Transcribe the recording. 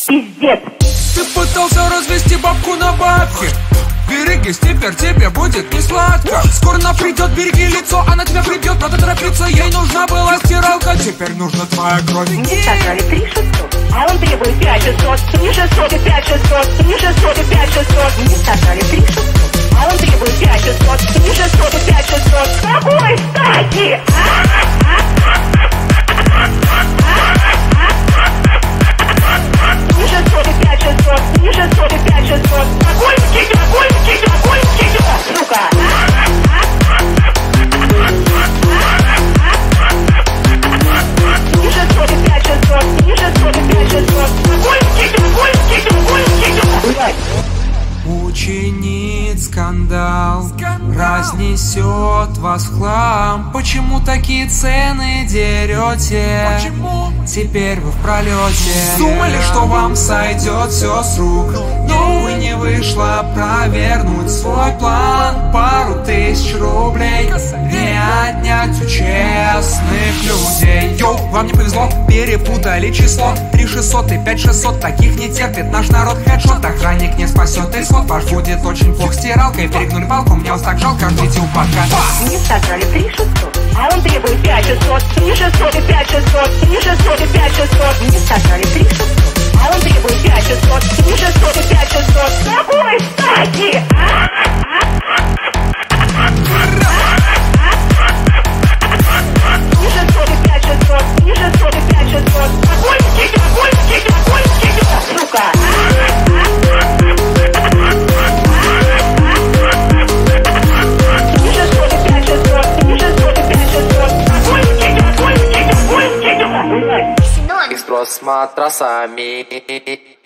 Пиздец. Ты пытался развести бабку на бабки. Берегись, теперь тебе будет не сладко. Скоро она придет, береги лицо, она тебя прибьет, надо торопиться. Ей нужна была стиралка, теперь нужна твоя кровь. Мне сказали 3600, а он требует 5600. Мне 600 и 5600, мне 600 и 5600. Мне сказали 3600, а он требует 5600. Мне 600 и 5600. С какой стати? Мне 600 и 5600, мне 600 и 5600. Какой мститель, какой мститель, какой мститель, сука! Мне 600 и 5600, мне 600 и 5600. Какой мститель, какой мститель, какой мститель, блядь! Учинит скандал, разнесет вас в хлам. Почему такие цены дерете? Почему? Теперь вы в пролете. Думали, что вам сойдет все с рук, но вы не вышло провернуть свой план. Пару тысяч рублей не отнять у честных людей. Йоу, вам не повезло, перепутали число. 3600 и 5600, таких не терпит наш народ. Хедшот, охранник не спасет исход. Ваш будет очень плохо, стиралкой перегнули палку. Мне вас так жалко, ждите упадка. Мне сказали 3600, а он требует 5600. Мне 600 и 5600, мне 600 и 5600. Мне сказали 3600, а он требует 5600. Мне 600 и 5600. С какой стати? Мне 600 и 5600, мне 600 и 5600. Какой мститель, какой мститель, какой мститель, сука! Экспрос с матрасами.